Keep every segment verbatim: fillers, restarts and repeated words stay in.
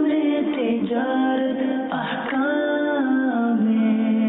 تجارت احکام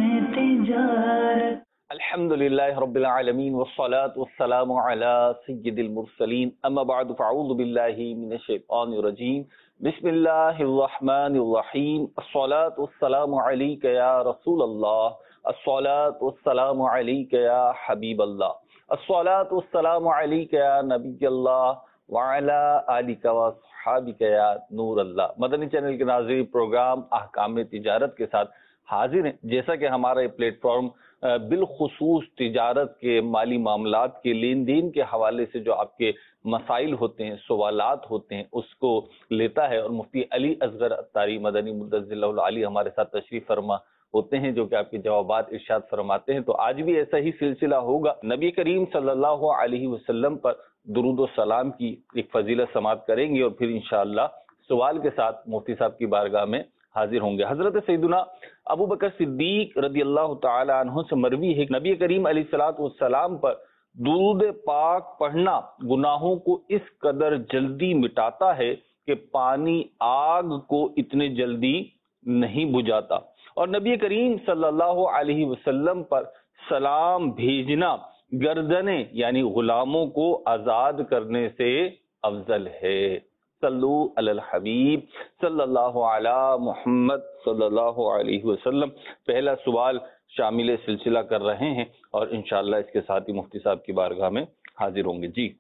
تجارت الحمد للہ رب العالمین والصلاة والسلام علی سید المرسلین اما بعد فاعوذ باللہ من الشیطان الرجیم بسم اللہ الرحمن الرحیم الصلاة والسلام علیک یا رسول اللہ الصلاة والسلام علیک یا حبیب اللہ الصلاة والسلام علیک یا نبی اللہ وعلی آلک واصحابک یا نور اللہ۔ مدنی چینل کے ناظرین، پروگرام احکام تجارت کے ساتھ حاضر ہیں۔ جیسا کہ ہمارا یہ پلیٹ فارم بالخصوص تجارت کے مالی معاملات کے لین دین کے حوالے سے جو آپ کے مسائل ہوتے ہیں، سوالات ہوتے ہیں، اس کو لیتا ہے، اور مفتی علی اصغر عطاری مدنی مدظر اللہ العالی ہمارے ساتھ تشریف فرما ہوتے ہیں جو کہ آپ کے جوابات ارشاد فرماتے ہیں۔ تو آج بھی ایسا ہی سلسلہ ہوگا۔ نبی کریم صلی اللہ علیہ وسلم پر درود و سلام کی ایک فضیلت سماعت کریں گے اور پھر انشاءاللہ سوال کے ساتھ مفتی صاحب کی بارگاہ میں حاضر ہوں گے۔ حضرت سیدنا ابو بکر صدیق رضی اللہ تعالی عنہ سے مروی ہے کہ نبی کریم علیہ الصلوۃ والسلام پر درود پاک پڑھنا گناہوں کو اس قدر جلدی مٹاتا ہے کہ پانی آگ کو اتنے جلدی نہیں بجھاتا، اور نبی کریم صلی اللہ علیہ وسلم پر سلام بھیجنا گردنیں یعنی غلاموں کو آزاد کرنے سے افضل ہے۔ صلو علی الحبیب صلی اللہ علی محمد صلی اللہ علیہ وسلم۔ پہلا سوال شامل سلسلہ کر رہے ہیں اور انشاءاللہ اس کے ساتھ ہی مفتی صاحب کی بارگاہ میں حاضر ہوں گے۔ جی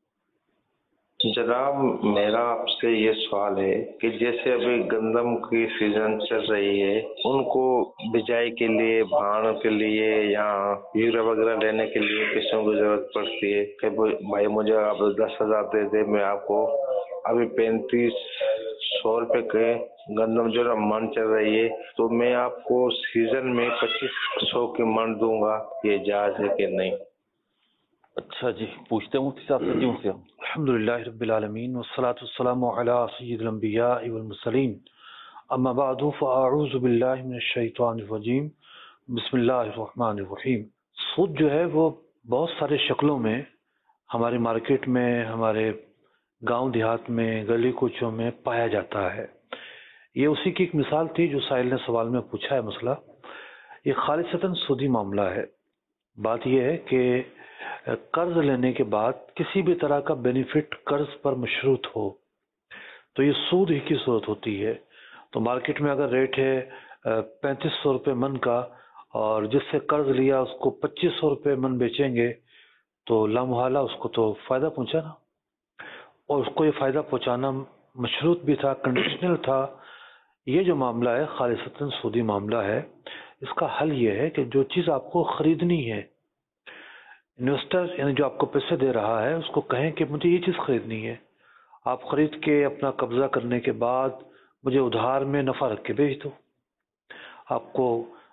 جناب، میرا آپ سے یہ سوال ہے کہ جیسے ابھی گندم کی سیزن چل رہی ہے، ان کو بجائی کے لیے، بھاڑ کے لیے یا یوریا وغیرہ لینے کے لیے پیسوں کی ضرورت پڑتی ہے کہ بھائی مجھے آپ دس ہزار دے دے، میں آپ کو ابھی پینتیس سو روپے کے گندم جو من چل رہی ہے تو میں آپ کو سیزن میں پچیس سو کی من دوں گا، یہ جائز ہے کہ نہیں؟ اچھا جی، پوچھتے ہیں مفتی صاحب سے۔ جی مفتی صاحب۔ الحمدللہ رب العالمین والصلاة والسلام علی سید الانبیاء والمرسلین اما بعد فاعوذ باللہ من الشیطان الرجیم بسم اللہ الرحمن الرحیم۔ سود جو ہے وہ بہت سارے شکلوں میں ہمارے مارکیٹ میں، ہمارے گاؤں دیہات میں، گلی کوچوں میں پایا جاتا ہے۔ یہ اسی کی ایک مثال تھی جو سائل نے سوال میں پوچھا ہے مسئلہ۔ یہ خالصتاً سودی معاملہ ہے۔ بات یہ ہے کہ قرض لینے کے بعد کسی بھی طرح کا بینیفٹ قرض پر مشروط ہو تو یہ سود ہی کی صورت ہوتی ہے۔ تو مارکیٹ میں اگر ریٹ ہے پینتیس سو روپے من کا اور جس سے قرض لیا اس کو پچیس سو روپے من بیچیں گے تو لامحالہ اس کو تو فائدہ پہنچا نا، اور اس کو یہ فائدہ پہنچانا مشروط بھی تھا، کنڈیشنل تھا۔ یہ جو معاملہ ہے خالصتاً سودی معاملہ ہے۔ اس کا حل یہ ہے کہ جو چیز آپ کو خریدنی ہے، انویسٹر یعنی جو آپ کو پیسے دے رہا ہے اس کو کہیں کہ مجھے یہ چیز خریدنی ہے، آپ خرید کے اپنا قبضہ کرنے کے بعد مجھے ادھار میں نفع رکھ کے بیچ دو۔ آپ کو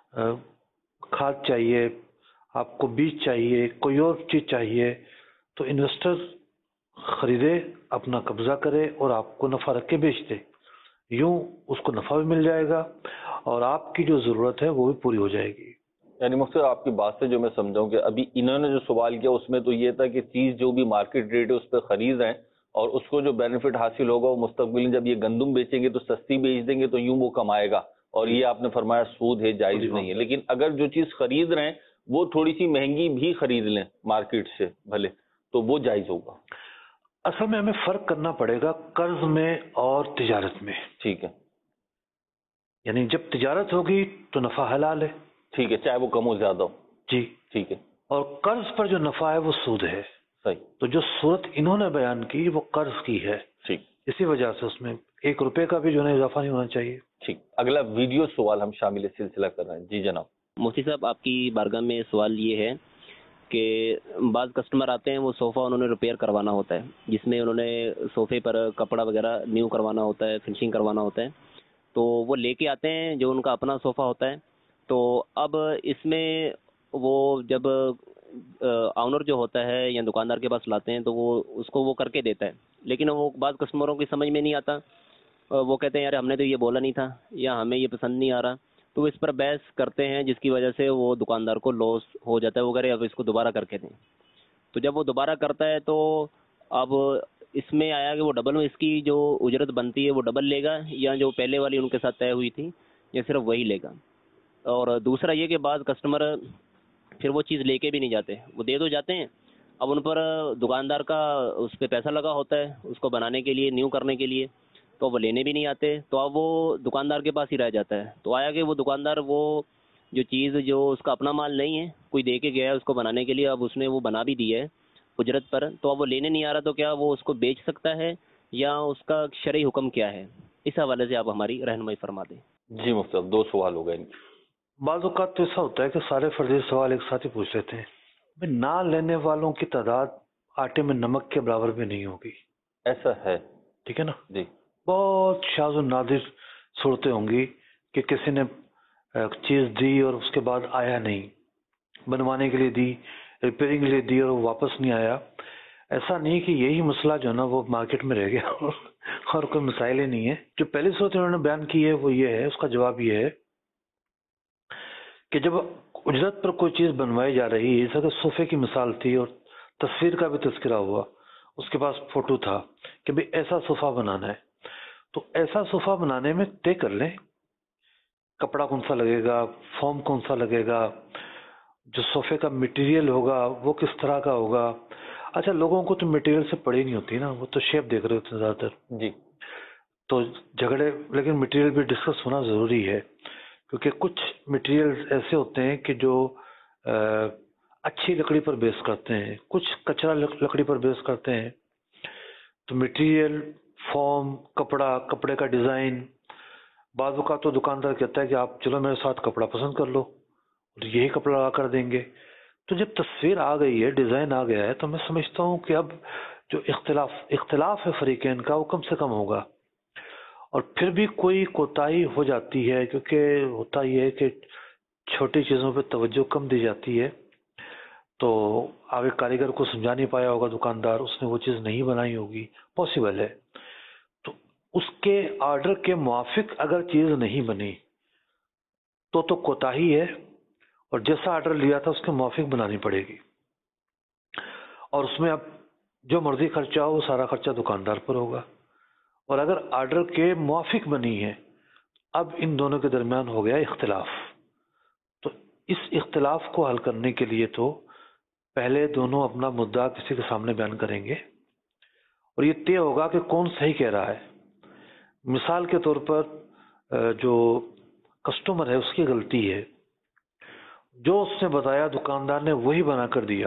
کھاد چاہیے، آپ کو بیج چاہیے، کوئی اور چیز چاہیے تو انویسٹر خریدے، اپنا قبضہ کرے اور آپ کو نفع رکھ کے بیچ دے۔ یوں اس کو نفع بھی مل جائے گا اور آپ کی جو ضرورت ہے وہ بھی پوری ہو جائے گی۔ یعنی مفتی صاحب آپ کی بات سے جو میں سمجھاؤں کہ ابھی انہوں نے جو سوال کیا اس میں تو یہ تھا کہ چیز جو بھی مارکیٹ ریٹ ہے اس پہ خرید رہے ہیں اور اس کو جو بینیفٹ حاصل ہوگا وہ مستقبل میں جب یہ گندم بیچیں گے تو سستی بیچ دیں گے تو یوں وہ کمائے گا، اور یہ آپ نے فرمایا سود ہے، جائز نہیں ہے۔ لیکن اگر جو چیز خرید رہے ہیں وہ تھوڑی سی مہنگی بھی خرید لیں مارکیٹ سے بھلے، تو وہ جائز ہوگا۔ اصل میں ہمیں فرق کرنا پڑے گا قرض میں اور تجارت میں۔ ٹھیک ہے، یعنی جب تجارت ہوگی تو نفع حلال ہے، ٹھیک ہے، چاہے وہ کم ہو زیادہ ہو۔ جی ٹھیک ہے، اور قرض پر جو نفع ہے وہ سود ہے۔ صحیح۔ تو جو صورت انہوں نے بیان کی وہ قرض کی ہے، ٹھیک، اسی وجہ سے اس میں ایک روپے کا بھی جو ہے اضافہ نہیں ہونا چاہیے۔ ٹھیک، اگلا ویڈیو سوال ہم شامل سلسلہ کر رہے ہیں۔ جی جناب۔ مفتی صاحب، آپ کی بارگاہ میں سوال یہ ہے کہ بعض کسٹمر آتے ہیں، وہ صوفہ انہوں نے ریپیئر کروانا ہوتا ہے، جس میں انہوں نے صوفے پر کپڑا وغیرہ نیو کروانا ہوتا ہے، فنشنگ کروانا ہوتا ہے، تو وہ لے کے آتے ہیں جو ان کا اپنا صوفہ ہوتا ہے۔ تو اب اس میں وہ جب آنر جو ہوتا ہے یا دکاندار کے پاس لاتے ہیں تو وہ اس کو وہ کر کے دیتا ہے، لیکن وہ بعض کسٹمروں کی سمجھ میں نہیں آتا، وہ کہتے ہیں یار ہم نے تو یہ بولا نہیں تھا یا ہمیں یہ پسند نہیں آ رہا، تو اس پر بحث کرتے ہیں جس کی وجہ سے وہ دکاندار کو لاس ہو جاتا ہے، وہ کہہ رہے اب اس کو دوبارہ کر کے دیں۔ تو جب وہ دوبارہ کرتا ہے تو اب اس میں آیا کہ وہ ڈبل میں اس کی جو اجرت بنتی ہے وہ ڈبل لے گا یا جو پہلے والی ان کے ساتھ طے ہوئی تھی یا صرف وہی لے گا؟ اور دوسرا یہ کہ بعض کسٹمر پھر وہ چیز لے کے بھی نہیں جاتے، وہ دے تو جاتے ہیں، اب ان پر دکاندار کا اس پہ پیسہ لگا ہوتا ہے اس کو بنانے کے لیے، نیو کرنے کے لیے، تو وہ لینے بھی نہیں آتے، تو اب وہ دکاندار کے پاس ہی رہ جاتا ہے۔ تو آیا کہ وہ دکاندار وہ جو چیز جو اس کا اپنا مال نہیں ہے، کوئی دے کے گیا ہے اس کو بنانے کے لیے، اب اس نے وہ بنا بھی دی ہے اجرت پر، تو اب وہ لینے نہیں آ رہا، تو کیا وہ اس کو بیچ سکتا ہے یا اس کا شرعی حکم کیا ہے؟ اس حوالے سے آپ ہماری رہنمائی فرما دیں۔ جی مفتی صاحب، دو سوال ہو گئے ان کے۔ بعض اوقات تو ایسا ہوتا ہے کہ سارے فرضی سوال ایک ساتھ ہی پوچھ لیتے ہیں۔ بھئی نہ لینے والوں کی تعداد آٹے میں نمک کے برابر بھی نہیں ہوگی، ایسا ہے؟ ٹھیک ہے نا؟ جی بہت شاذ و نادر صورتیں ہوں گی کہ کسی نے چیز دی اور اس کے بعد آیا نہیں، بنوانے کے لیے دی، ریپیئرنگ کے لیے دی اور وہ واپس نہیں آیا۔ ایسا نہیں کہ یہی مسئلہ جو ہے نا وہ مارکیٹ میں رہ گیا اور کوئی مسائل ہی نہیں ہے۔ جو پہلی صورت انہوں نے بیان کی ہے وہ یہ ہے، اس کا جواب یہ ہے کہ جب اجرت پر کوئی چیز بنوائی جا رہی ہے، جیسا کہ صوفے کی مثال تھی اور تصویر کا بھی تذکرہ ہوا، اس کے پاس فوٹو تھا کہ بھئی ایسا صوفہ بنانا ہے، تو ایسا صوفہ بنانے میں طے کر لیں کپڑا کون سا لگے گا، فارم کون سا لگے گا، جو صوفے کا میٹیریل ہوگا وہ کس طرح کا ہوگا۔ اچھا، لوگوں کو تو میٹیریل سے پڑی نہیں ہوتی نا، وہ تو شیپ دیکھ رہے ہوتے ہیں زیادہ تر، جی تو جھگڑے، لیکن میٹیریل بھی ڈسکس ہونا ضروری ہے، کیونکہ کچھ میٹیریل ایسے ہوتے ہیں کہ جو اچھی لکڑی پر بیس کرتے ہیں، کچھ کچرا لکڑی پر بیس کرتے ہیں، تو میٹیریل، فارم، کپڑا، کپڑے کا ڈیزائن، بعض اوقات تو دکاندار کہتا ہے کہ آپ چلو میرے ساتھ کپڑا پسند کر لو اور یہی کپڑا لگا کر دیں گے۔ تو جب تصویر آ گئی ہے، ڈیزائن آ گیا ہے، تو میں سمجھتا ہوں کہ اب جو اختلاف اختلاف ہے فریقین کا وہ کم سے کم ہوگا، اور پھر بھی کوئی کوتاہی ہو جاتی ہے، کیونکہ ہوتا یہ ہے کہ چھوٹی چیزوں پہ توجہ کم دی جاتی ہے، تو آگے کاریگر کو سمجھا نہیں پایا ہوگا دکاندار، اس نے وہ چیز نہیں بنائی ہوگی، پاسبل ہے، تو اس کے آرڈر کے موافق اگر چیز نہیں بنی تو تو کوتاہی ہے، اور جیسا آرڈر لیا تھا اس کے موافق بنانی پڑے گی، اور اس میں اب جو مرضی خرچہ ہو وہ سارا خرچہ دکاندار پر ہوگا۔ اور اگر آرڈر کے موافق بنی ہے، اب ان دونوں کے درمیان ہو گیا اختلاف، تو اس اختلاف کو حل کرنے کے لیے تو پہلے دونوں اپنا مدعا کسی کے سامنے بیان کریں گے، اور یہ طے ہوگا کہ کون صحیح کہہ رہا ہے۔ مثال کے طور پر جو کسٹمر ہے اس کی غلطی ہے، جو اس نے بتایا دکاندار نے وہی بنا کر دیا،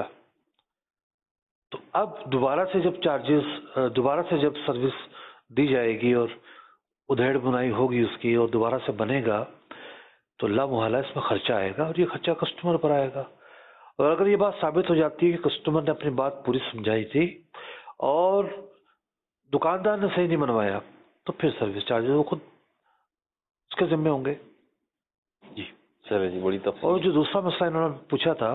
تو اب دوبارہ سے جب چارجز دوبارہ سے جب سروس دی جائے گی اور ادھیڑ بنائی ہوگی اس کی اور دوبارہ سے بنے گا، تو لا محالہ اس میں خرچہ آئے گا، اور یہ خرچہ کسٹمر پر آئے گا۔ اور اگر یہ بات ثابت ہو جاتی ہے کہ کسٹمر نے اپنی بات پوری سمجھائی تھی اور دکاندار نے صحیح نہیں بنوایا، تو پھر سروس چارجز وہ خود اس کے ذمہ ہوں گے۔ جی چلے جی، بڑی تفصیل۔ اور جو دوسرا مسئلہ انہوں نے پوچھا تھا،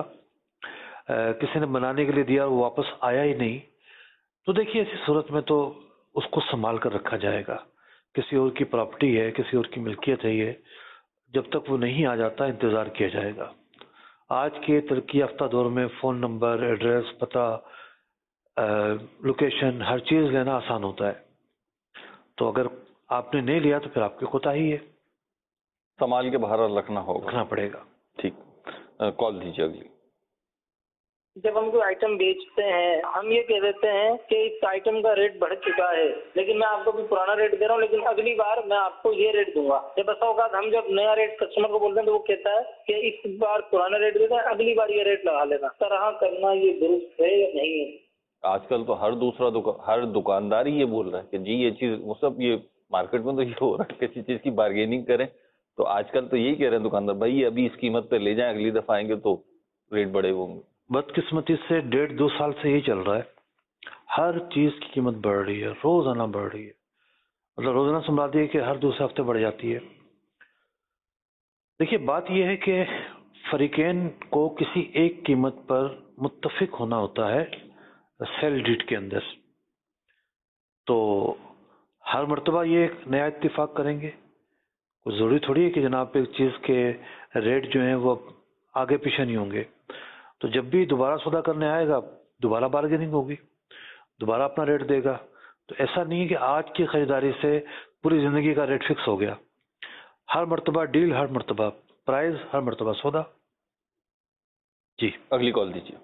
کسی نے بنانے کے لیے دیا وہ واپس آیا ہی نہیں، تو دیکھیے ایسی صورت میں تو اس کو سنبھال کر رکھا جائے گا، کسی اور کی پراپرٹی ہے، کسی اور کی ملکیت ہے، یہ جب تک وہ نہیں آ جاتا انتظار کیا جائے گا۔ آج کے ترقی یافتہ دور میں فون نمبر، ایڈریس، پتہ، لوکیشن، ہر چیز لینا آسان ہوتا ہے، تو اگر آپ نے نہیں لیا تو پھر آپ کی کوتاہی ہے، سنبھال کے باہر رکھنا ہوگا، رکھنا پڑے گا۔ ٹھیک، کال دیجیے اگلی۔ جب ہم کوئی آئٹم بیچتے ہیں ہم یہ کہہ دیتے ہیں کہ اس آئٹم کا ریٹ بڑھ چکا ہے، لیکن میں آپ کو بھی پرانا ریٹ دے رہا ہوں، لیکن اگلی بار میں آپ کو یہ ریٹ دوں گا۔ جب ایسا ہوگا ہم جب نیا ریٹ کسٹمر کو بولتے ہیں تو وہ کہتا ہے کہ اس بار پرانا ریٹ دیتا ہے، اگلی بار یہ ریٹ لگا لینا۔ طرح کرنا یہ درست ہے یا نہیں ہے؟ آج کل تو ہر دوسرا دکان ہر دکاندار ہی یہ بول رہا ہے کہ جی یہ چیز، وہ سب یہ مارکیٹ میں تو یہ ہو رہا ہے کسی چیز کی بارگیننگ کریں، تو آج کل تو یہی کہہ رہے ہیں دکاندار، بھائی یہ ابھی اس قیمت پہ لے جائیں، اگلی دفعہ آئیں گے تو ریٹ بڑے ہوں گے۔ بدقسمتی سے ڈیڑھ دو سال سے یہی چل رہا ہے، ہر چیز کی قیمت بڑھ رہی ہے، روزانہ بڑھ رہی ہے، مطلب روزانہ سمجھا دیے کہ ہر دوسرے ہفتے بڑھ جاتی ہے۔ دیکھیے بات یہ ہے کہ فریقین کو کسی ایک قیمت پر متفق ہونا ہوتا ہے سیل ڈیٹ کے اندر، تو ہر مرتبہ یہ ایک نیا اتفاق کریں گے، کوئی ضروری تھوڑی ہے کہ جناب ایک چیز کے ریٹ جو ہیں وہ آگے پیچھے نہیں ہوں گے، تو جب بھی دوبارہ سودا کرنے آئے گا دوبارہ بارگیننگ ہوگی، دوبارہ اپنا ریٹ دے گا، تو ایسا نہیں ہے کہ آج کی خریداری سے پوری زندگی کا ریٹ فکس ہو گیا. ہر مرتبہ ڈیل، ہر مرتبہ پرائز، ہر مرتبہ سودا. جی اگلی کال دیجیے.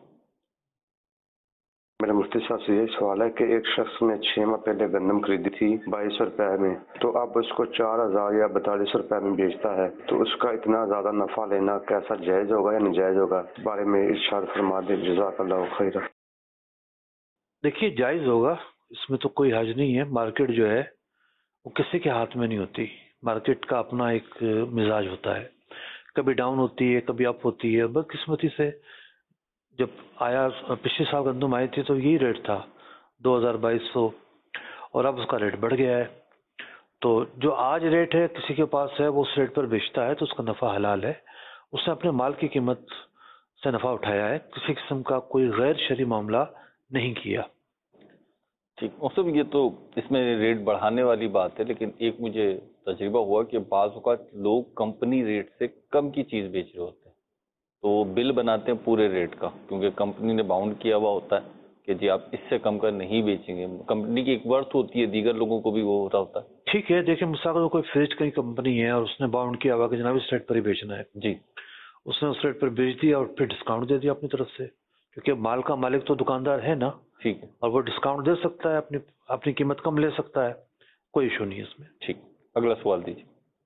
میرا مفتی صاحب سے یہ سوال ہے کہ ایک شخص نے چھ ماہ پہلے گندم خریدی تھی بائیس سو روپے میں، تو اب اس کو چار ہزار یا بتالیس سو روپے میں بیچتا ہے، تو اس کا اتنا زیادہ نفع لینا کیسا جائز ہوگا یا ناجائز ہوگا؟ بارے میں ارشاد فرما دیں، جزاک اللہ خیر. دیکھیے جائز ہوگا، اس میں تو کوئی حرج نہیں ہے. مارکیٹ جو ہے وہ کسی کے ہاتھ میں نہیں ہوتی. مارکیٹ کا اپنا ایک مزاج ہوتا ہے، کبھی ڈاؤن ہوتی ہے، کبھی اپ ہوتی ہے. بدقسمتی سے جب آیا پچھلے سال گندم آئی تھی تو یہی ریٹ تھا دو ہزار بائیس سو، اور اب اس کا ریٹ بڑھ گیا ہے. تو جو آج ریٹ ہے کسی کے پاس ہے وہ اس ریٹ پر بیچتا ہے تو اس کا نفع حلال ہے. اس نے اپنے مال کی قیمت سے نفع اٹھایا ہے، کسی قسم کا کوئی غیر شرعی معاملہ نہیں کیا. ٹھیک مفتی صاحب، یہ تو اس میں ریٹ بڑھانے والی بات ہے، لیکن ایک مجھے تجربہ ہوا کہ بعض اوقات لوگ کمپنی ریٹ سے کم کی چیز بیچ رہے ہوتے ہیں، تو وہ بل بناتے ہیں پورے ریٹ کا، کیونکہ کمپنی نے باؤنڈ کیا ہوا ہوتا ہے کہ جی آپ اس سے کم کر نہیں بیچیں گے. کمپنی کی ایک ورتھ ہوتی ہے، دیگر لوگوں کو بھی وہ ہوتا ہوتا ہے. ٹھیک ہے، دیکھیں مثال کوئی فریج کی کمپنی ہے اور اس نے باؤنڈ کیا ہوا کہ جناب اس ریٹ پر ہی بیچنا ہے، جی اس نے اس ریٹ پر بیچ دیا اور پھر ڈسکاؤنٹ دے دیا اپنی طرف سے، کیونکہ مال کا مالک تو دکاندار ہے نا، ٹھیک ہے، اور وہ ڈسکاؤنٹ دے سکتا ہے، اپنی اپنی قیمت کم لے سکتا ہے، کوئی ایشو نہیں ہے اس میں. ٹھیک. اگلا سوال دیجیے.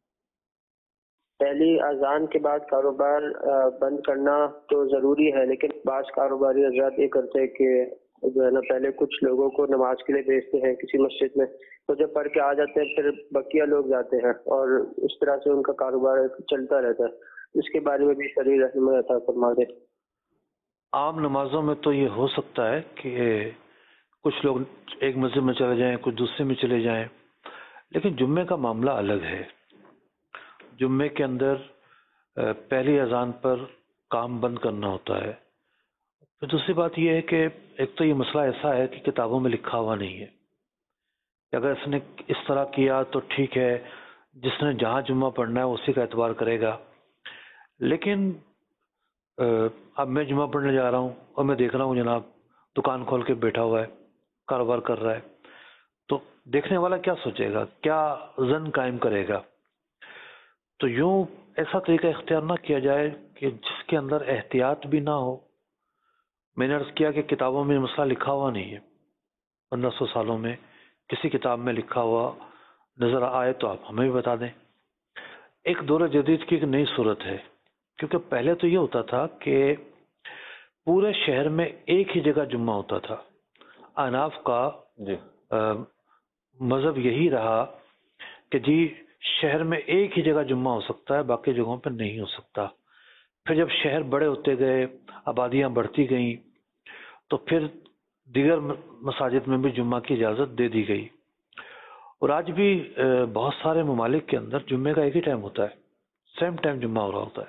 پہلی اذان کے بعد کاروبار بند کرنا تو ضروری ہے، لیکن بعض کاروباری حضرات یہ کرتے ہیں کہ جو ہے نا پہلے کچھ لوگوں کو نماز کے لیے بھیجتے ہیں کسی مسجد میں، تو جب پڑھ کے آ جاتے ہیں پھر بقیہ لوگ جاتے ہیں اور اس طرح سے ان کا کاروبار چلتا رہتا ہے. اس کے بارے میں بھی شرعی رہنمائی عطا فرما دیں. عام نمازوں میں تو یہ ہو سکتا ہے کہ کچھ لوگ ایک مسجد میں چلے جائیں، کچھ دوسرے میں چلے جائیں، لیکن جمعے کا معاملہ الگ ہے. جمعے کے اندر پہلی اذان پر کام بند کرنا ہوتا ہے. پھر دوسری بات یہ ہے کہ ایک تو یہ مسئلہ ایسا ہے کہ کتابوں میں لکھا ہوا نہیں ہے کہ اگر اس نے اس طرح کیا تو ٹھیک ہے، جس نے جہاں جمعہ پڑھنا ہے اسی کا اعتبار کرے گا. لیکن اب میں جمعہ پڑھنے جا رہا ہوں اور میں دیکھ رہا ہوں جناب دکان کھول کے بیٹھا ہوا ہے، کاروبار کر رہا ہے، تو دیکھنے والا کیا سوچے گا، کیا ظن قائم کرے گا؟ تو یوں ایسا طریقہ اختیار نہ کیا جائے کہ جس کے اندر احتیاط بھی نہ ہو. میں نے عرض کیا کہ کتابوں میں مسئلہ لکھا ہوا نہیں ہے، پندرہ سو سالوں میں کسی کتاب میں لکھا ہوا نظر آئے تو آپ ہمیں بھی بتا دیں. ایک دور جدید کی ایک نئی صورت ہے، کیونکہ پہلے تو یہ ہوتا تھا کہ پورے شہر میں ایک ہی جگہ جمعہ ہوتا تھا. احناف کا جی مذہب یہی رہا کہ جی شہر میں ایک ہی جگہ جمعہ ہو سکتا ہے، باقی جگہوں پہ نہیں ہو سکتا. پھر جب شہر بڑے ہوتے گئے، آبادیاں بڑھتی گئیں، تو پھر دیگر مساجد میں بھی جمعہ کی اجازت دے دی گئی. اور آج بھی بہت سارے ممالک کے اندر جمعے کا ایک ہی ٹائم ہوتا ہے، سیم ٹائم جمعہ ہو رہا ہوتا ہے.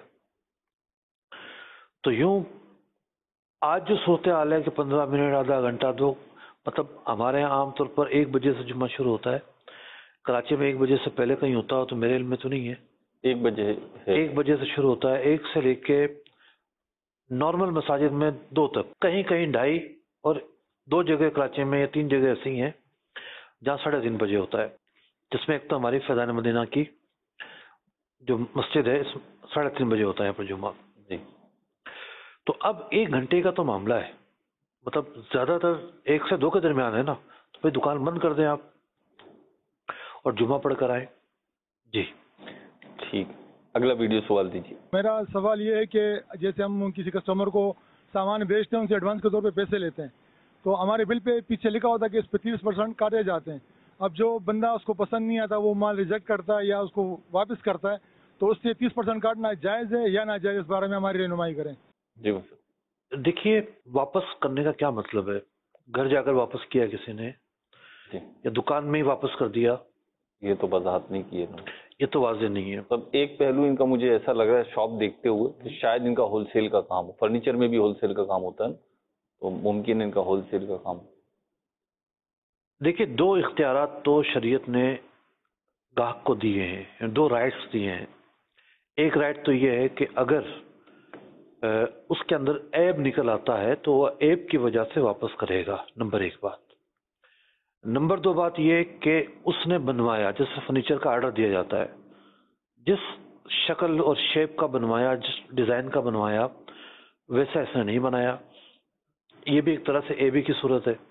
تو یوں آج جو صورتحال ہے کہ پندرہ منٹ آدھا گھنٹہ دو، مطلب ہمارے یہاں عام طور پر ایک بجے سے جمعہ شروع ہوتا ہے. کراچی میں ایک بجے سے پہلے کہیں ہوتا ہو تو میرے علم میں تو نہیں ہے. ایک بجے ایک بجے سے شروع ہوتا ہے، ایک سے لے کے نارمل مساجد میں دو تک، کہیں کہیں ڈھائی، اور دو جگہ کراچی میں یا تین جگہ ایسی ہیں جہاں ساڑھے تین بجے ہوتا ہے، جس میں ایک تو ہماری فیضان مدینہ کی جو مسجد ہے ساڑھے تین بجے ہوتا ہے یہاں پر جمعہ. جی تو اب ایک گھنٹے کا تو معاملہ ہے، مطلب زیادہ تر ایک سے دو کے درمیان ہے نا، تو پھر دکان بند کر دیں آپ اور جمعہ پڑھ کر آئیں. جی ٹھیک. اگلا ویڈیو سوال دیجیے. میرا سوال یہ ہے کہ جیسے ہم کسی کسٹمر کو سامان بیچتے ہیں، ان سے ایڈوانس کے طور پہ پیسے لیتے ہیں، تو ہمارے بل پہ پیچھے لکھا ہوتا ہے کہ اس پہ تیس پرسینٹ کاٹے جاتے ہیں. اب جو بندہ اس کو پسند نہیں آتا وہ مال ریجیکٹ کرتا ہے یا اس کو واپس کرتا ہے، تو اس سے تیس پرسینٹ کاٹنا جائز ہے یا ناجائز، اس بارے میں ہماری رہنمائی کریں. جی دیکھیے واپس کرنے کا کیا مطلب ہے؟ گھر جا کر واپس کیا کسی نے جی یا دکان میں ہی واپس کر دیا، یہ تو وضاحت نہیں کی ہے. یہ تو واضح نہیں ہے. تب ایک پہلو ان کا مجھے ایسا لگ رہا ہے شاپ دیکھتے ہوئے کہ شاید ان کا ہول سیل کا کام ہو، فرنیچر میں بھی ہول سیل کا کام ہوتا ہے نا، تو ممکن ہے ان کا ہول سیل کا کام. دیکھیے دو اختیارات تو شریعت نے گاہک کو دیے ہیں، دو رائٹس دیے ہیں. ایک رائٹ تو یہ ہے کہ اگر اس کے اندر عیب نکل آتا ہے تو وہ عیب کی وجہ سے واپس کرے گا، نمبر ایک بات. نمبر دو بات یہ کہ اس نے بنوایا، جیسے فرنیچر کا آرڈر دیا جاتا ہے، جس شکل اور شیپ کا بنوایا، جس ڈیزائن کا بنوایا، ویسا اس نے نہیں بنایا، یہ بھی ایک طرح سے اے بی کی صورت ہے،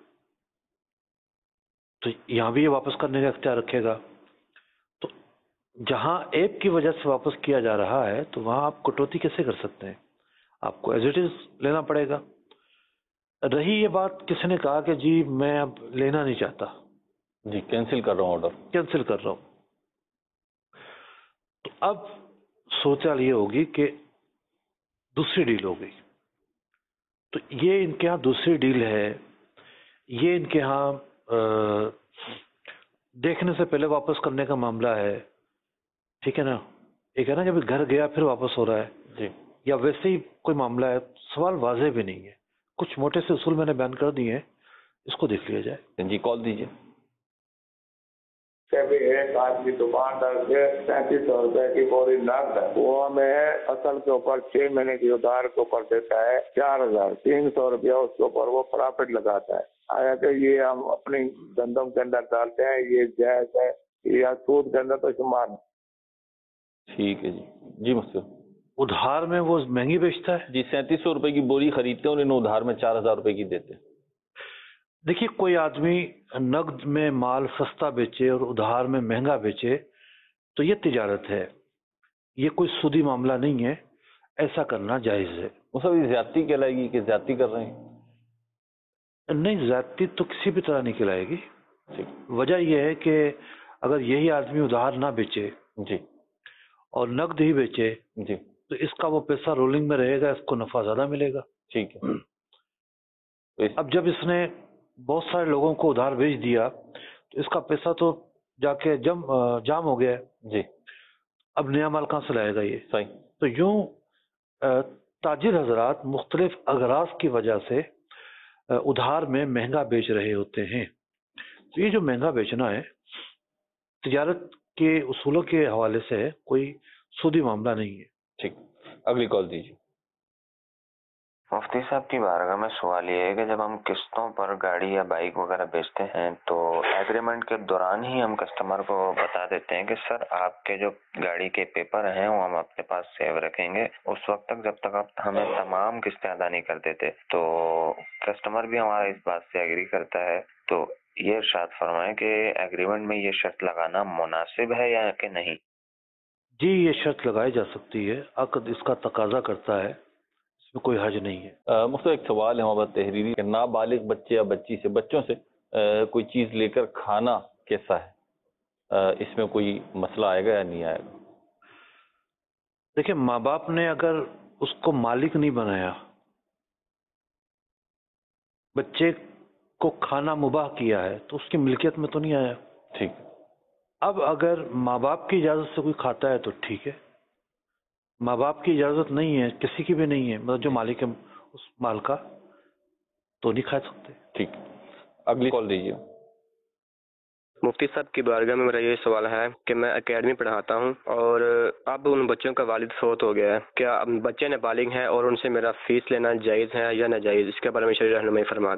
تو یہاں بھی یہ واپس کرنے کا اختیار رکھے گا۔ تو جہاں ایپ کی وجہ سے واپس کیا جا رہا ہے تو وہاں آپ کٹوتی کیسے کر سکتے ہیں؟ آپ کو ایز اٹ از لینا پڑے گا۔ رہی یہ بات کسی نے کہا کہ جی میں اب لینا نہیں چاہتا، جی کینسل کر رہا ہوں آرڈر، کینسل کر رہا ہوں، تو اب صورتحال یہ ہوگی کہ دوسری ڈیل ہو گئی۔ تو یہ ان کے ہاں دوسری ڈیل ہے، یہ ان کے ہاں دیکھنے سے پہلے واپس کرنے کا معاملہ ہے، ٹھیک ہے نا؟ ایک ہے نا کہ گھر گیا پھر واپس ہو رہا ہے، جی یا ویسے ہی کوئی معاملہ ہے۔ سوال واضح بھی نہیں ہے، کچھ موٹے سے اصول میں نے بیان کر دیے ہیں، اس کو دیکھ لیا جائے۔ جی کال دیجیے۔ بھی ایک آدمی دکاندار سے سینتیس سو روپے کی بوری نقد وہ ہمیں اصل کے اوپر چھ مہینے کی ادھار کے اوپر دیتا ہے چار ہزار تین سو روپیہ اس کے اوپر وہ پرافٹ لگاتا ہے۔ آیا کہ یہ ہم اپنی گندم کے اندر ڈالتے ہیں، یہ جائز ہے یا سود کے اندر تو شمار؟ ٹھیک ہے جی جی مسئلہ ادھار میں وہ مہنگی بیچتا ہے؟ جی سینتیس سو روپے کی بوری خریدتے ہیں اور انہیں ادھار میں چار ہزار روپے کی دیتے ہیں۔ دیکھیے کوئی آدمی نقد میں مال سستا بیچے اور ادھار میں مہنگا بیچے تو یہ تجارت ہے، یہ کوئی سودی معاملہ نہیں ہے، ایسا کرنا جائز ہے۔ وہ سب یہ زیادتی کہلائے گی کہ زیادتی کر رہے ہیں؟ نہیں، زیادتی تو کسی بھی طرح نہیں کہلائے گی۔ وجہ یہ ہے کہ اگر یہی آدمی ادھار نہ بیچے جی اور نقد ہی بیچے جی تو اس کا وہ پیسہ رولنگ میں رہے گا، اس کو نفع زیادہ ملے گا۔ ٹھیک ہے۔ اب جب اس نے بہت سارے لوگوں کو ادھار بیچ دیا تو اس کا پیسہ تو جا کے جم جام ہو گیا ہے، جی اب نیا مال کہاں سے لائے گا یہ؟ صحیح۔ تو یوں تاجر حضرات مختلف اغراض کی وجہ سے ادھار میں مہنگا بیچ رہے ہوتے ہیں۔ تو یہ جو مہنگا بیچنا ہے تجارت کے اصولوں کے حوالے سے ہے، کوئی سودی معاملہ نہیں ہے۔ ٹھیک، اگلی کال دیجیے۔ مفتی صاحب کی بارگاہ میں سوال یہ ہے کہ جب ہم قسطوں پر گاڑی یا بائک وغیرہ بیچتے ہیں تو ایگریمنٹ کے دوران ہی ہم کسٹمر کو بتا دیتے ہیں کہ سر آپ کے جو گاڑی کے پیپر ہیں وہ ہم اپنے پاس سیو رکھیں گے اس وقت تک جب تک آپ ہمیں تمام قسطیں ادا نہیں کر دیتے، تو کسٹمر بھی ہمارا اس بات سے ایگری کرتا ہے۔ تو یہ ارشاد فرمائیں کہ ایگریمنٹ میں یہ شرط لگانا مناسب ہے یا کہ نہیں؟ جی یہ شرط لگائی جا سکتی ہے، عقد اس کا تقاضا کرتا ہے، اس میں کوئی حرج نہیں ہے۔ مختلف ایک سوال ہے ہمارا تحریری کہ نابالغ بچے یا بچی سے بچوں سے کوئی چیز لے کر کھانا کیسا ہے، اس میں کوئی مسئلہ آئے گا یا نہیں آئے گا؟ دیکھیں ماں باپ نے اگر اس کو مالک نہیں بنایا، بچے کو کھانا مباح کیا ہے تو اس کی ملکیت میں تو نہیں آیا۔ ٹھیک۔ اب اگر ماں باپ کی اجازت سے کوئی کھاتا ہے تو ٹھیک ہے، ماں باپ کی اجازت نہیں ہے، کسی کی بھی نہیں ہے، مطلب جو مالک ہے اس مال کا، تو نہیں کھا سکتے۔ ٹھیک، اگلی کال دیجیے۔ مفتی صاحب کی بارگاہ میں میرا یہ سوال ہے کہ میں اکیڈمی پڑھاتا ہوں اور اب ان بچوں کا والد فوت ہو گیا ہے، کیا بچے نابالغ ہیں اور ان سے میرا فیس لینا جائز ہے یا ناجائز؟ اس کے بارے میں شرعی رہنمائی فرما۔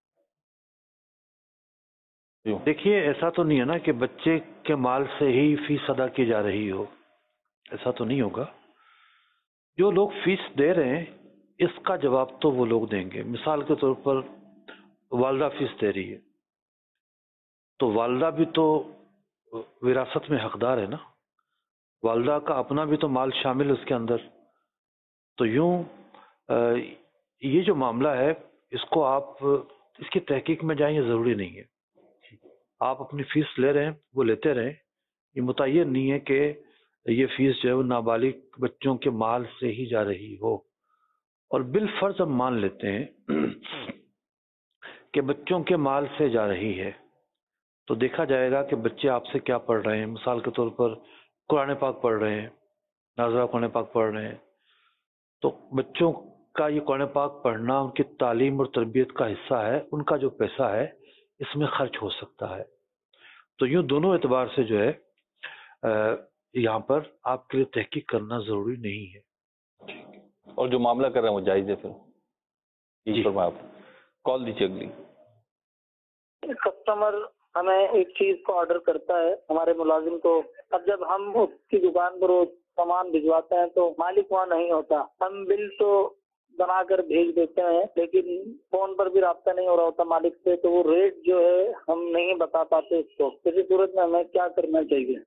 دیکھیے ایسا تو نہیں ہے نا کہ بچے کے مال سے ہی فیس ادا کی جا رہی ہو، ایسا تو نہیں ہوگا۔ جو لوگ فیس دے رہے ہیں اس کا جواب تو وہ لوگ دیں گے۔ مثال کے طور پر والدہ فیس دے رہی ہے تو والدہ بھی تو وراثت میں حقدار ہے نا، والدہ کا اپنا بھی تو مال شامل ہے اس کے اندر۔ تو یوں یہ جو معاملہ ہے اس کو آپ اس کی تحقیق میں جائیں، یہ ضروری نہیں ہے۔ آپ اپنی فیس لے رہے ہیں وہ لیتے رہیں، یہ متعین نہیں ہے کہ یہ فیس جو ہے وہ نابالغ بچوں کے مال سے ہی جا رہی ہو۔ اور بالفرض ہم مان لیتے ہیں کہ بچوں کے مال سے جا رہی ہے تو دیکھا جائے گا کہ بچے آپ سے کیا پڑھ رہے ہیں۔ مثال کے طور پر قرآن پاک پڑھ رہے ہیں، ناظرہ قرآن پاک پڑھ رہے ہیں، تو بچوں کا یہ قرآن پاک پڑھنا ان کی تعلیم اور تربیت کا حصہ ہے، ان کا جو پیسہ ہے اس میں خرچ ہو سکتا ہے۔ تو یوں دونوں اعتبار سے جو ہے یہاں پر آپ کے لیے تحقیق کرنا ضروری نہیں ہے۔ اور جو معاملہ کر رہے ہیں وہ جائز ہے پھر؟ جی فرمائیں آپ، کال دیجیے اگلی۔ کسٹمر ہمیں ایک چیز کو آرڈر کرتا ہے ہمارے ملازم کو، اب جب ہم اس کی دکان پر وہ سامان بھجواتے ہیں تو مالک وہاں نہیں ہوتا، ہم بل تو بنا کر بھیج دیتے ہیں لیکن فون پر بھی رابطہ نہیں ہو رہا ہوتا مالک سے، تو وہ ریٹ جو ہے ہم نہیں بتا پاتے اس کو، کسی صورت میں ہمیں کیا کرنا چاہیے؟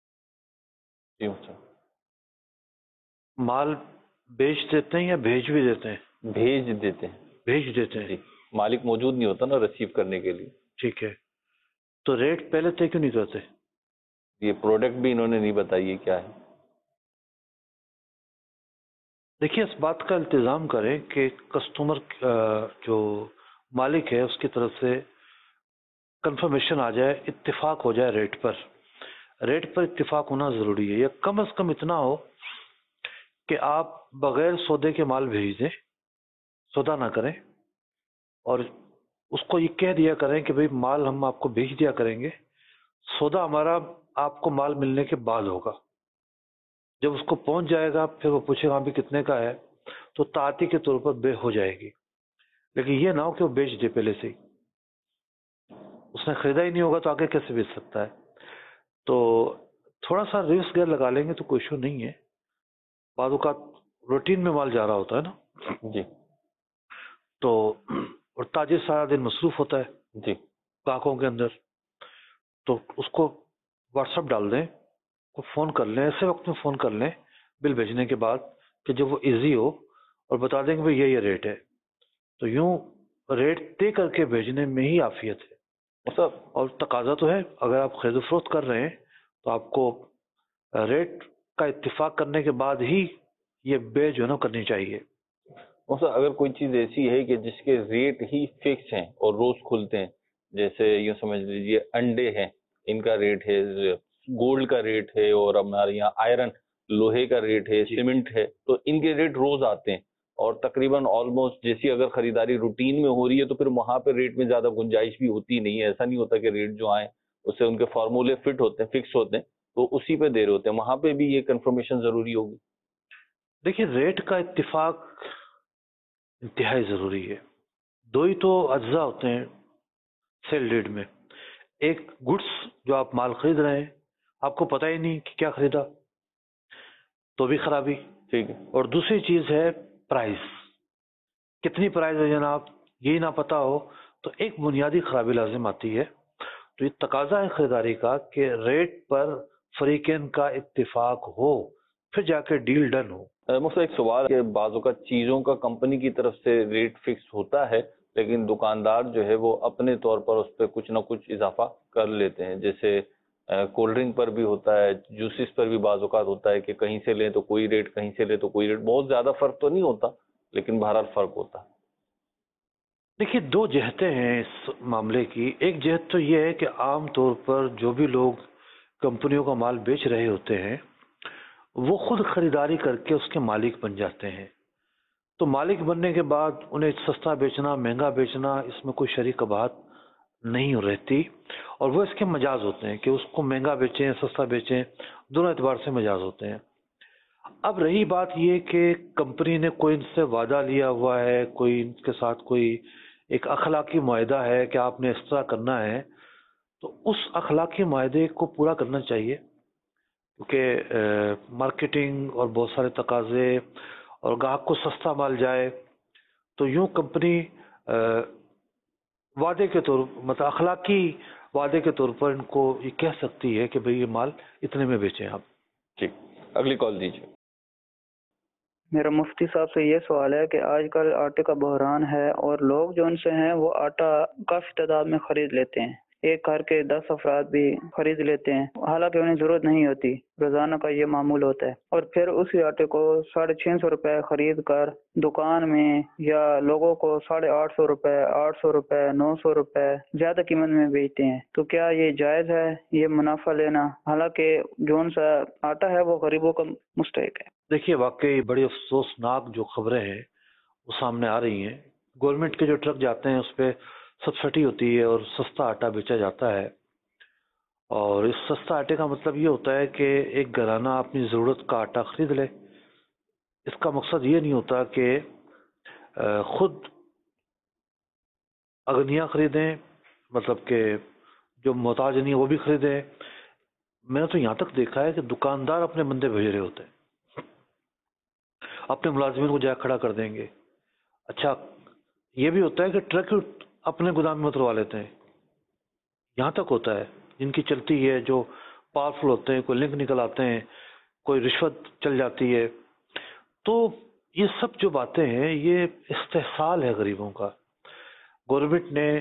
مال بیچ دیتے ہیں یا بھیج بھی دیتے ہیں؟ بھیج دیتے ہیں بھیج دیتے ہیں، مالک موجود نہیں ہوتا نا ریسیو کرنے کے لیے۔ ٹھیک ہے، تو ریٹ پہلے طے کیوں نہیں کرتے؟ یہ پروڈکٹ بھی انہوں نے نہیں بتائی کیا ہے۔ دیکھیے اس بات کا التزام کریں کہ کسٹمر جو مالک ہے اس کی طرف سے کنفرمیشن آ جائے، اتفاق ہو جائے ریٹ پر، ریٹ پر اتفاق ہونا ضروری ہے، یا کم از کم اتنا ہو کہ آپ بغیر سودے کے مال بھیج دیں، سودا نہ کریں، اور اس کو یہ کہہ دیا کریں کہ بھئی مال ہم آپ کو بھیج دیا کریں گے، سودا ہمارا آپ کو مال ملنے کے بعد ہوگا۔ جب اس کو پہنچ جائے گا پھر وہ پوچھے گا بھی کتنے کا ہے، تو تعاطی کے طور پر بے ہو جائے گی، لیکن یہ نہ ہو کہ وہ بیچ دے پہلے سے ہی، اس نے خریدا ہی نہیں ہوگا تو آگے کیسے بیچ سکتا ہے۔ تو تھوڑا سا ریس گیئر لگا لیں گے تو کوئی ایشو نہیں ہے، بعض اوقات روٹین میں مال جا رہا ہوتا ہے نا جی، تو اور تاجر سارا دن مصروف ہوتا ہے جی گاہکوں کے اندر، تو اس کو واٹس ایپ ڈال دیں، کو فون کر لیں، ایسے وقت میں فون کر لیں بل بھیجنے کے بعد کہ جب وہ ایزی ہو، اور بتا دیں کہ بھئی یہ یہ ریٹ ہے، تو یوں ریٹ طے کر کے بھیجنے میں ہی عافیت ہے۔ اور تقاضا تو ہے، اگر آپ خرید و فروخت کر رہے ہیں تو آپ کو ریٹ کا اتفاق کرنے کے بعد ہی یہ بے جو ہے نا کرنی چاہیے۔ اگر کوئی چیز ایسی ہے کہ جس کے ریٹ ہی فکس ہیں اور روز کھلتے ہیں، جیسے یوں سمجھ لیجئے انڈے ہیں، ان کا ریٹ ہے، گولڈ کا ریٹ ہے، اور ہمارے یہاں آئرن لوہے کا ریٹ ہے، سیمنٹ ہے، تو ان کے ریٹ روز آتے ہیں، اور تقریباً آلموسٹ جیسی اگر خریداری روٹین میں ہو رہی ہے تو پھر وہاں پہ ریٹ میں زیادہ گنجائش بھی ہوتی نہیں ہے، ایسا نہیں ہوتا کہ ریٹ جو آئیں اس سے ان کے فارمولے فٹ ہوتے ہیں، فکس ہوتے ہیں، تو اسی پہ دے رہے ہوتے ہیں، وہاں پہ بھی یہ کنفرمیشن ضروری ہوگی۔ دیکھیے ریٹ کا اتفاق انتہائی ضروری ہے، دو ہی تو اجزاء ہوتے ہیں سیل ڈیڈ میں، ایک گڈس جو آپ مال خرید رہے ہیں، آپ کو پتہ ہی نہیں کہ کیا خریدا تو بھی خرابی، ٹھیک ہے، اور دوسری چیز ہے پرائز، کتنی پرائز ہے جناب یہی نہ پتا ہو تو ایک بنیادی خرابی لازم آتی ہے۔ تو یہ تقاضا ہے خریداری کا کہ ریٹ پر فریقین کا اتفاق ہو، پھر جا کے ڈیل ڈن ہو۔ مجھ سے ایک سوال کہ بعض اوقات چیزوں کا کمپنی کی طرف سے ریٹ فکس ہوتا ہے، لیکن دکاندار جو ہے وہ اپنے طور پر اس پہ کچھ نہ کچھ اضافہ کر لیتے ہیں، جیسے کولڈ ڈرنک پر بھی ہوتا ہے، جوسز پر بھی بعض اوقات ہوتا ہے کہ کہیں سے لیں تو کوئی ریٹ، کہیں سے لیں تو کوئی ریٹ، بہت زیادہ فرق تو نہیں ہوتا لیکن بہرحال فرق ہوتا ہے۔ دیکھیے دو جہتیں ہیں اس معاملے کی، ایک جہت تو یہ ہے کہ عام طور پر جو بھی لوگ کمپنیوں کا مال بیچ رہے ہوتے ہیں وہ خود خریداری کر کے اس کے مالک بن جاتے ہیں، تو مالک بننے کے بعد انہیں سستا بیچنا مہنگا بیچنا اس میں کوئی شرح قباحت نہیں رہتی، اور وہ اس کے مجاز ہوتے ہیں کہ اس کو مہنگا بیچیں سستا بیچیں، دونوں اعتبار سے مجاز ہوتے ہیں۔ اب رہی بات یہ کہ کمپنی نے کوئی ان سے وعدہ لیا ہوا ہے، کوئی ان کے ساتھ کوئی ایک اخلاقی معاہدہ ہے کہ آپ نے اس طرح کرنا ہے، تو اس اخلاقی معاہدے کو پورا کرنا چاہیے، کیونکہ مارکیٹنگ اور بہت سارے تقاضے اور گاہک کو سستا مال جائے، تو یوں کمپنی وعدے کے طور مطلب اخلاقی وعدے کے طور پر ان کو یہ کہہ سکتی ہے کہ بھئی یہ مال اتنے میں بیچیں آپ۔ ٹھیک، اگلی کال دیجیے۔ میرا مفتی صاحب سے یہ سوال ہے کہ آج کل آٹے کا بحران ہے اور لوگ جو ان سے ہیں وہ آٹا کافی تعداد میں خرید لیتے ہیں، ایک گھر کے دس افراد بھی خرید لیتے ہیں، حالانکہ انہیں ضرورت نہیں ہوتی، روزانہ کا یہ معمول ہوتا ہے، اور پھر اسی آٹے کو ساڑھے چھ سو روپے خرید کر دکان میں یا لوگوں کو ساڑھے آٹھ سو روپے آٹھ سو روپے نو سو روپے زیادہ قیمت میں بیچتے ہیں، تو کیا یہ جائز ہے یہ منافع لینا، حالانکہ جون سا آٹا ہے وہ غریبوں کا مستحق ہے؟ دیکھیے واقعی بڑی افسوسناک جو خبریں ہیں وہ سامنے آ رہی ہیں، گورنمنٹ کے جو ٹرک جاتے ہیں اس پہ سبسڈی ہوتی ہے اور سستا آٹا بیچا جاتا ہے، اور اس سستا آٹے کا مطلب یہ ہوتا ہے کہ ایک گھرانہ اپنی ضرورت کا آٹا خرید لے، اس کا مقصد یہ نہیں ہوتا کہ خود اغنیا خریدیں، مطلب کہ جو محتاج نہیں ہے وہ بھی خریدیں. میں نے تو یہاں تک دیکھا ہے کہ دکاندار اپنے بندے بھیج رہے ہوتے ہیں, اپنے ملازمین کو جا کھڑا کر دیں گے. اچھا یہ بھی ہوتا ہے کہ ٹرک اپنے گودام میں اتروا لیتے ہیں, یہاں تک ہوتا ہے. جن کی چلتی ہے, جو پاورفل ہوتے ہیں, کوئی لنک نکل آتے ہیں, کوئی رشوت چل جاتی ہے. تو یہ سب جو باتیں ہیں یہ استحصال ہے غریبوں کا. گورنمنٹ نے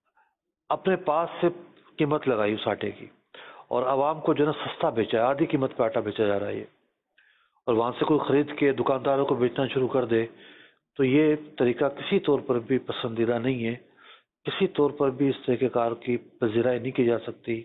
اپنے پاس سے قیمت لگائی اس آٹے کی اور عوام کو جو ہے نا سستا بیچا ہے, آدھی قیمت پہ آٹا بیچا جا رہا ہے. اور وہاں سے کوئی خرید کے دکانداروں کو بیچنا شروع کر دے تو یہ طریقہ کسی طور پر بھی پسندیدہ نہیں ہے, کسی طور پر بھی اس طریقہ کار کی پذیرائی نہیں کی جا سکتی.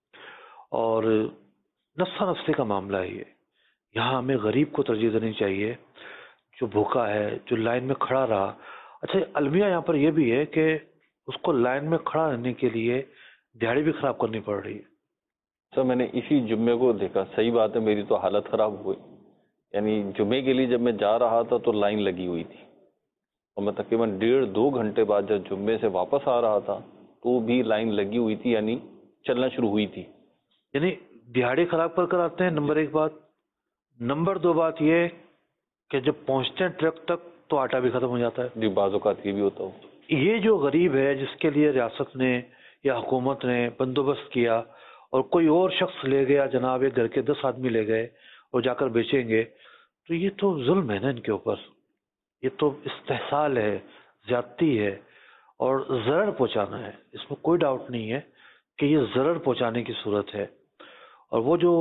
اور نفسا نفسی کا معاملہ ہے یہ. یہاں ہمیں غریب کو ترجیح دینی چاہیے جو بھوکا ہے, جو لائن میں کھڑا رہا. اچھا المیہ یہاں پر یہ بھی ہے کہ اس کو لائن میں کھڑا رہنے کے لیے دیہڑی بھی خراب کرنی پڑ رہی ہے. سر میں نے اسی جمعے کو دیکھا, صحیح بات ہے, میری تو حالت خراب ہوئی. یعنی جمعے کے لیے جب میں جا رہا تھا تو لائن لگی ہوئی تھی, اور میں تقریباً ڈیڑھ دو گھنٹے بعد جب جمعے سے واپس آ رہا تھا تو بھی لائن لگی ہوئی تھی, یعنی چلنا شروع ہوئی تھی. یعنی دیہڑی خراب کر کر آتے ہیں, نمبر ایک بات. نمبر دو بات یہ کہ جب پہنچتے ہیں ٹرک تک تو آٹا بھی ختم ہو جاتا ہے. جی بعض اوقات یہ بھی ہوتا ہو. یہ جو غریب ہے جس کے لیے ریاست نے یا حکومت نے بندوبست کیا اور کوئی اور شخص لے گیا, جناب ایک گھر کے دس آدمی لے گئے اور جا کر بیچیں گے, تو یہ تو ظلم ہے نا ان کے اوپر. یہ تو استحصال ہے, زیادتی ہے اور ضرر پہنچانا ہے. اس میں کوئی ڈاؤٹ نہیں ہے کہ یہ ضرر پہنچانے کی صورت ہے. اور وہ جو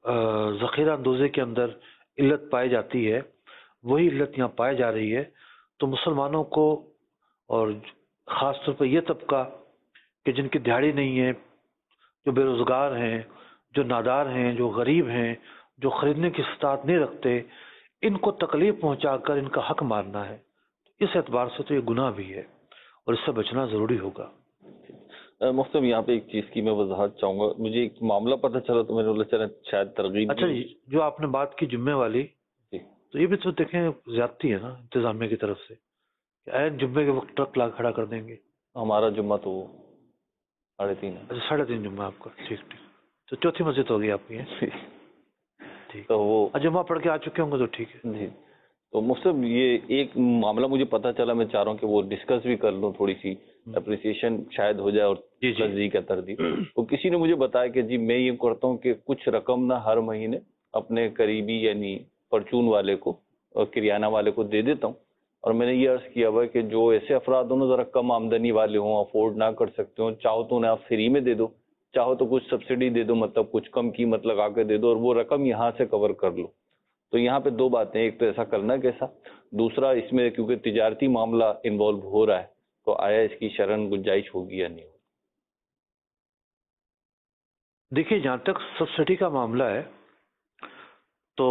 ذخیرہ اندوزے کے اندر علت پائی جاتی ہے وہی علت یہاں پائی جا رہی ہے. تو مسلمانوں کو اور خاص طور پر یہ طبقہ کہ جن کی دیہڑی نہیں ہے, جو بے روزگار ہیں, جو نادار ہیں, جو غریب ہیں, جو خریدنے کی استطاعت نہیں رکھتے, ان کو تکلیف پہنچا کر ان کا حق مارنا ہے. اس اعتبار سے تو یہ گناہ بھی ہے اور اس سے بچنا ضروری ہوگا. مختم یہاں پہ ایک چیز کی میں وضاحت چاہوں گا. مجھے ایک معاملہ پتہ چلا تو میں نے بولا چلا شاید ترغیب. اچھا جی, جو آپ نے بات کی جمعے والی, تو یہ بھی تو دیکھیں زیادتی ہے نا انتظامیہ کی طرف سے کہ عین جمعے کے وقت ٹرک لا کھڑا کر دیں گے. ہمارا جمعہ تو ساڑھے تین ہے. اچھا ساڑھے تین جمعہ آپ کا, ٹھیک ٹھیک. تو چوتھی مسجد ہوگی آپ کی. ٹھیک, تو وہ جمعہ پڑھ کے آ چکے ہوں گے تو ٹھیک ہے. جی تو مختلف یہ ایک معاملہ مجھے پتہ چلا, میں چاہ رہا ہوں کہ وہ ڈسکس بھی کر لوں, تھوڑی سی اپریسیشن شاید ہو جائے اور تصدیق کا تردید. تو کسی نے مجھے بتایا کہ جی میں یہ کرتا ہوں کہ کچھ رقم نہ ہر مہینے اپنے قریبی یعنی پرچون والے کو اور کریانہ والے کو دے دیتا ہوں. اور میں نے یہ عرض کیا ہوا ہے کہ جو ایسے افراد ہوں ذرا کم آمدنی والے ہوں, افورڈ نہ کر سکتے ہوں, چاہو تو انہیں آپ فری میں دے دو, چاہو تو کچھ سبسڈی دے دو, مطلب کچھ کم قیمت لگا کے دے دو اور وہ رقم یہاں سے کور کر لو. تو یہاں پہ دو باتیں, ایک تو ایسا کرنا کیسا, دوسرا اس میں کیونکہ تجارتی معاملہ انوالو ہو رہا ہے تو آیا اس کی شرعن گنجائش ہوگی یا نہیں ہوگی؟ دیکھیے جہاں تک سبسڈی کا معاملہ ہے تو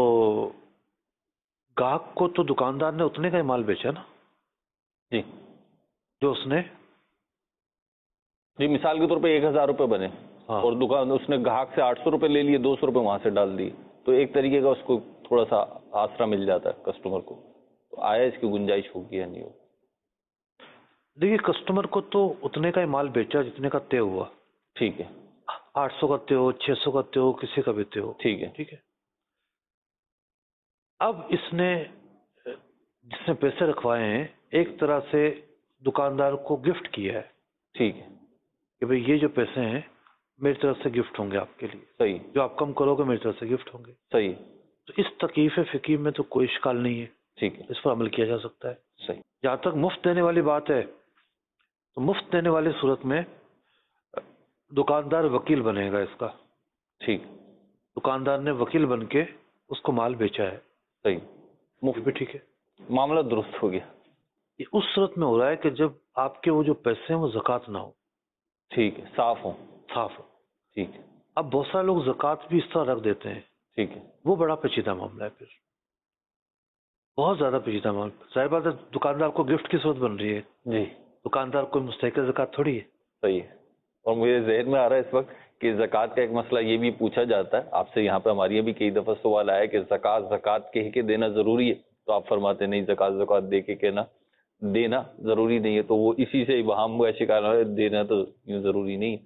گاہک کو تو دکاندار نے اتنے کا ہی مال بیچا نا. جی جو اس نے جی مثال کے طور پہ ایک ہزار روپے بنے اور دکان اس نے گاہک سے آٹھ سو روپے لے لیے, دو سو روپے وہاں سے ڈال دیے, تو ایک طریقے کا اس کو تھوڑا سا آسرا مل جاتا ہے کسٹمر کو. تو آیا اس کی گنجائش ہوگی یا نہیں ہوگی؟ دیکھیے کسٹمر کو تو اتنے کا ہی مال بیچا جتنے کا طے ہوا. ٹھیک ہے, آٹھ سو کا طے ہو, چھ سو کا طے ہو, کسی کا بھی طے ہو. ٹھیک ہے ٹھیک ہے. اب اس نے جس نے پیسے رکھوائے ہیں ایک طرح سے دکاندار کو گفٹ کیا ہے. ٹھیک ہے کہ بھئی یہ جو پیسے ہیں میری طرف سے گفٹ ہوں گے آپ کے لیے. صحیح. جو آپ کم کرو گے میری طرف سے گفٹ ہوں گے. صحیح. تو اس تکلیف فقی میں تو کوئی اشکال نہیں ہے. ٹھیک ہے, اس پر عمل کیا جا سکتا ہے. صحیح. جہاں تک مفت دینے والی بات ہے تو مفت دینے والی صورت میں دکاندار وکیل بنے گا اس کا. ٹھیک. دکاندار نے وکیل بن کے اس کو مال بیچا ہے. صحیح. مفت بھی ٹھیک ہے, معاملہ درست ہو گیا. یہ اس صورت میں ہو رہا ہے کہ جب آپ کے وہ جو پیسے ہیں وہ زکوٰۃ نہ ہو. ٹھیک ہے, صاف ہو. صاف ہو. ٹھیک ہے. اب بہت سارے لوگ زکوٰۃ بھی اس طرح رکھ دیتے ہیں. ٹھیک ہے. وہ بڑا پیچیدہ معاملہ ہے, پھر بہت زیادہ پیچیدہ معاملہ. ظاہر بات ہے دکاندار کو گفٹ کی صورت بن رہی ہے. جی. دکاندار کوئی مستحق زکوٰۃ تھوڑی ہے. صحیح ہے. اور مجھے ذہن میں آ رہا ہے اس وقت کہ زکوٰۃ کا ایک مسئلہ یہ بھی پوچھا جاتا ہے آپ سے, یہاں پہ ہماری یہ بھی کئی دفعہ سوال آیا کہ زکوٰۃ زکوٰۃ کہہ کے دینا ضروری ہے, تو آپ فرماتے نہیں زکوٰۃ زکوٰۃ دے کے کہنا دینا ضروری نہیں ہے. تو وہ اسی سے ابہام ہوا شکار ہے, دینا تو یوں ضروری نہیں.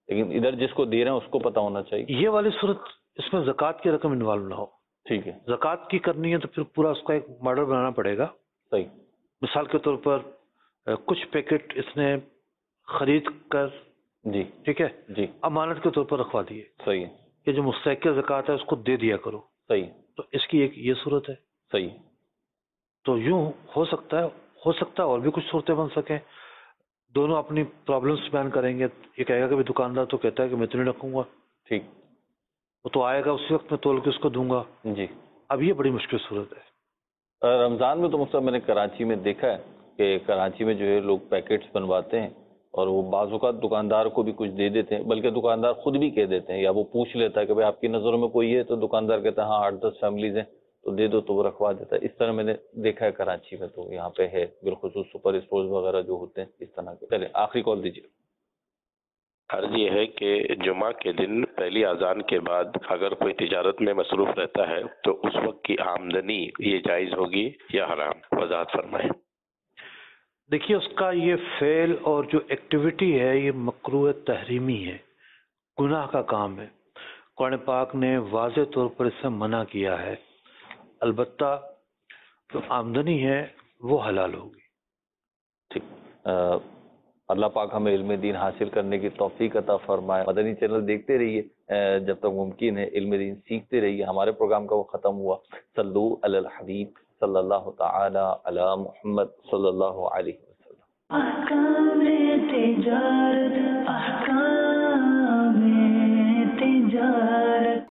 لیکن ادھر جس کو دے رہے ہیں اس کو پتہ ہونا چاہیے. یہ والی صورت اس میں زکوٰۃ کی رقم انوالو نہ ہو. ٹھیک ہے. زکوٰۃ کی کرنی ہے تو پھر پورا اس کا ایک ماڈل بنانا پڑے گا. صحیح. مثال کے طور پر کچھ پیکٹ اس نے خرید کر جی ٹھیک ہے جی امانت کے طور پر رکھوا دیے. صحیح ہے. کہ جو مستحق زکوٰۃ ہے اس کو دے دیا کرو. صحیح. تو اس کی ایک یہ صورت ہے. صحیح. تو یوں ہو سکتا ہے ہو سکتا ہے اور بھی کچھ صورتیں بن سکیں. دونوں اپنی پرابلمس بیان کریں گے. یہ کہے گا کہ دکاندار تو کہتا ہے کہ میں تو نہیں رکھوں گا. ٹھیک. وہ تو آئے گا اسی وقت میں تول کے اس کو دوں گا. جی. اب یہ بڑی مشکل صورت ہے. رمضان میں تو مطلب میں نے کراچی میں دیکھا ہے کہ کراچی میں جو ہے لوگ پیکٹس بنواتے ہیں اور وہ بعض اوقات دکاندار کو بھی کچھ دے دیتے ہیں, بلکہ دکاندار خود بھی کہہ دیتے ہیں یا وہ پوچھ لیتا ہے کہ بھائی آپ کی نظروں میں کوئی ہے, تو دکاندار کہتا ہے ہاں آٹھ دس فیملیز ہیں تو دے دو, تو وہ رکھوا دیتا ہے. اس طرح میں نے دیکھا ہے کراچی میں, تو یہاں پہ ہے بالخصوص سپر اسٹورز وغیرہ جو ہوتے ہیں اس طرح کے. چلے آخری کال دیجیے. عرض یہ ہے کہ جمعہ کے دن پہلی اذان کے بعد اگر کوئی تجارت میں مصروف رہتا ہے تو اس وقت کی آمدنی یہ جائز ہوگی یا حرام؟ وضاحت فرمائیں. دیکھیے اس کا یہ فعل اور جو ایکٹیویٹی ہے یہ مکروہ تحریمی ہے, گناہ کا کام ہے. قرآن پاک نے واضح طور پر اس سے منع کیا ہے. البتہ جو آمدنی ہے وہ حلال ہوگی. ٹھیک. اللہ پاک ہمیں علم دین حاصل کرنے کی توفیق عطا فرمائے. مدنی چینل دیکھتے رہیے جب تک ممکن ہے, علم دین سیکھتے رہیے. ہمارے پروگرام کا وہ ختم ہوا. صلو علی الحبیب صلی اللہ تعالی علی محمد صلی اللہ علیہ وسلم. احکام تجارت احکام تجارت